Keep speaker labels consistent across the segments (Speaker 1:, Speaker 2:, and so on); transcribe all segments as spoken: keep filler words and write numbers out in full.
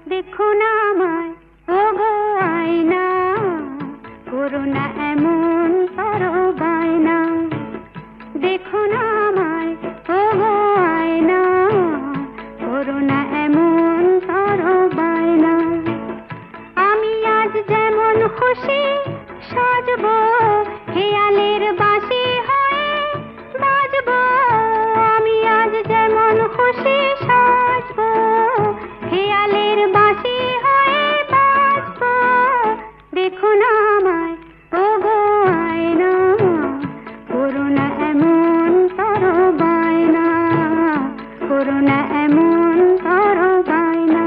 Speaker 1: দেখো না আমায় ওগো আয়না, করো না এমন করো বায়না। দেখো না আমায় ওগো আয়না, করো না এমন করো বায়না। আমি আজ যেমন খুশি সাজবো, খেয়ালের বাঁশি হয়ে বাজবো। আমি আজ যেমন খুশি সাজবো, খেয়ালের বাঁশি হয়ে বাজবো। দেখো না আমায় ওগো আয়না, করো না এমন করো বায়না, করো না এমন করো বায়না।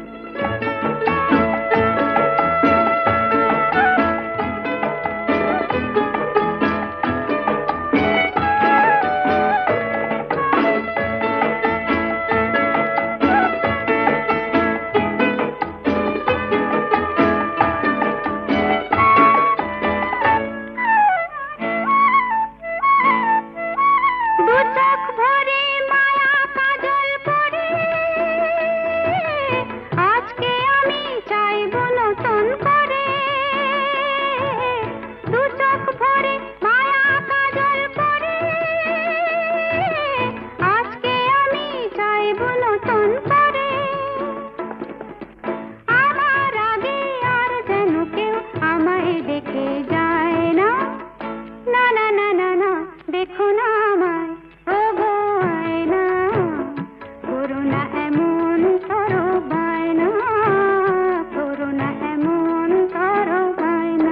Speaker 1: দেখো না আমায় ওগো আয়না, করো না এমন করো বায়না, করো না এমন করো বায়না।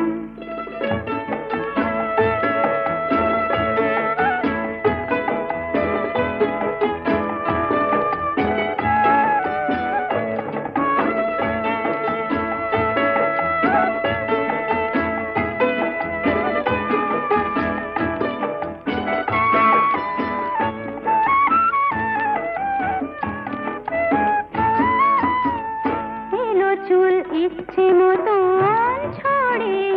Speaker 1: চুল ইচ্ছে মতন ছড়ে